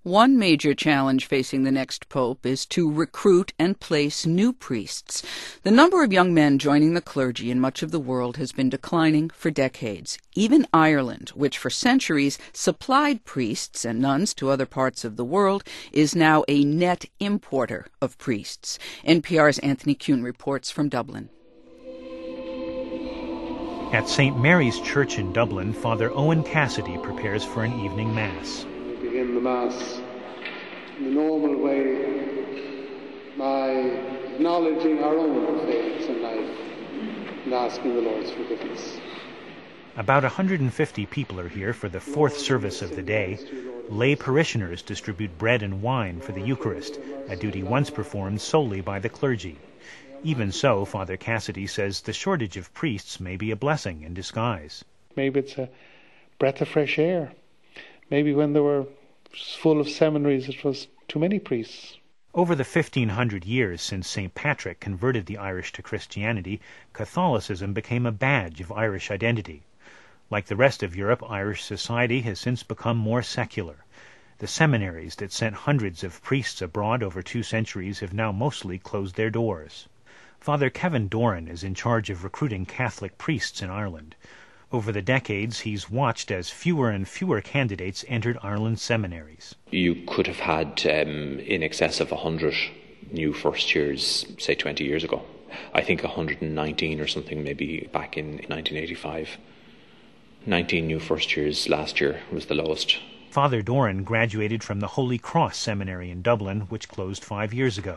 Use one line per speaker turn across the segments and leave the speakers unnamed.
One major challenge facing the next pope is to recruit and place new priests. The number of young men joining the clergy in much of the world has been declining for decades. Even Ireland, which for centuries supplied priests and nuns to other parts of the world, is now a net importer of priests. NPR's Anthony Kuhn reports from Dublin.
At St. Mary's Church in Dublin, Father Owen Cassidy prepares for an evening mass.
Begin the Mass in the normal way by acknowledging our own faiths and life and asking the Lord's forgiveness.
About 150 people are here for the fourth service of the day. Lay parishioners distribute bread and wine for the Eucharist, a duty once performed solely by the clergy. Even so, Father Cassidy says the shortage of priests may be a blessing in disguise.
Maybe it's a breath of fresh air. Maybe when they were full of seminaries, it was too many priests.
Over the 1,500 years since St. Patrick converted the Irish to Christianity, Catholicism became a badge of Irish identity. Like the rest of Europe, Irish society has since become more secular. The seminaries that sent hundreds of priests abroad over 2 centuries have now mostly closed their doors. Father Kevin Doran is in charge of recruiting Catholic priests in Ireland. Over the decades, he's watched as fewer and fewer candidates entered Ireland's seminaries.
You could have had in excess of 100 new first years, say 20 years ago. I think 119 or something maybe back in 1985. 19 new first years last year was the lowest.
Father Doran graduated from the Holy Cross Seminary in Dublin, which closed 5 years ago.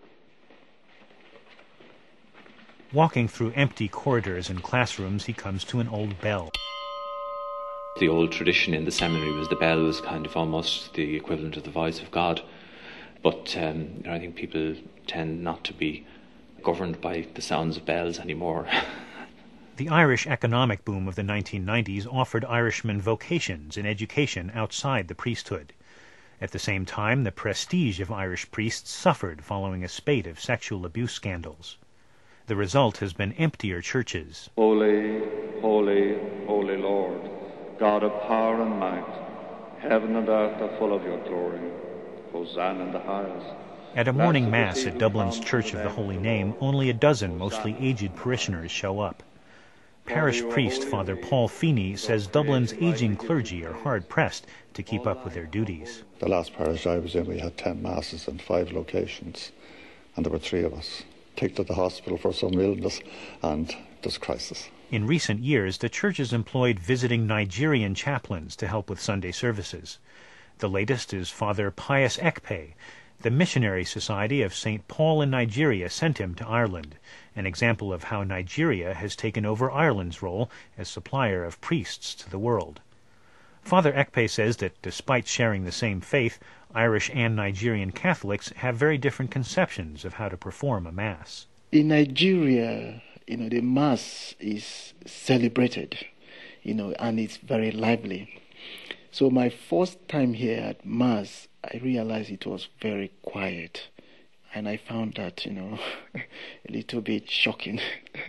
Walking through empty corridors and classrooms, he comes to an old bell.
The old tradition in the seminary was the bell was kind of almost the equivalent of the voice of God. But I think people tend not to be governed by the sounds of bells anymore.
The Irish economic boom of the 1990s offered Irishmen vocations and education outside the priesthood. At the same time, the prestige of Irish priests suffered following a spate of sexual abuse scandals. The result has been emptier churches.
Holy, holy, holy Lord, God of power and might, heaven and earth are full of your glory. Hosanna in the highest.
At a morning mass at Dublin's Church of the Holy Name, only a dozen mostly aged parishioners show up. Parish priest Father Paul Feeney says Dublin's aging clergy are hard-pressed to keep up with their duties.
The last parish I was in, we had 10 masses in 5 locations, and there were 3 of us. Take to the hospital for some illness, and there's crisis.
In recent years, the church has employed visiting Nigerian chaplains to help with Sunday services. The latest is Father Pius Ekpe. The Missionary Society of St. Paul in Nigeria sent him to Ireland, an example of how Nigeria has taken over Ireland's role as supplier of priests to the world. Father Ekpe says that despite sharing the same faith, Irish and Nigerian Catholics have very different conceptions of how to perform a Mass.
In Nigeria, the Mass is celebrated, and it's very lively. So my first time here at Mass, I realized it was very quiet. And I found that, a little bit shocking.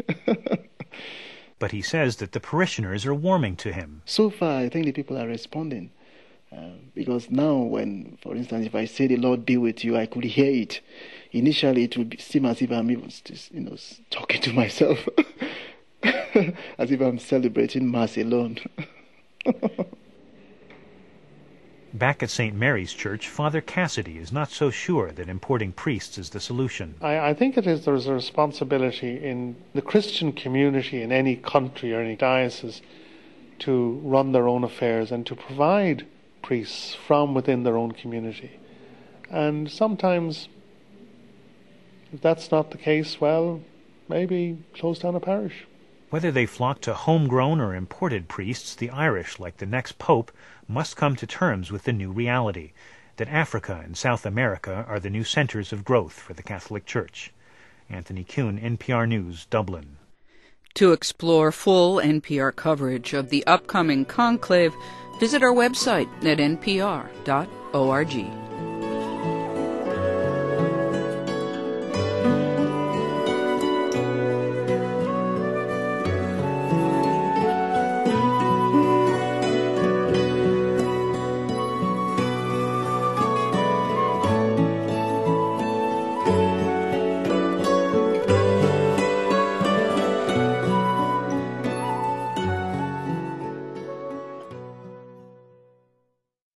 But he says that the parishioners are warming to him.
So far, I think the people are responding. Because now when, for instance, if I say the Lord be with you, I could hear it. Initially, it would seem as if I'm even talking to myself. As if I'm celebrating Mass alone.
Back at St. Mary's Church, Father Cassidy is not so sure that importing priests is the solution.
I think there's a responsibility in the Christian community in any country or any diocese to run their own affairs and to provide priests from within their own community. And sometimes, if that's not the case, well, maybe close down a parish.
Whether they flock to homegrown or imported priests, the Irish, like the next pope, must come to terms with the new reality, that Africa and South America are the new centers of growth for the Catholic Church. Anthony Kuhn, NPR News, Dublin.
To explore full NPR coverage of the upcoming conclave, visit our website at npr.org.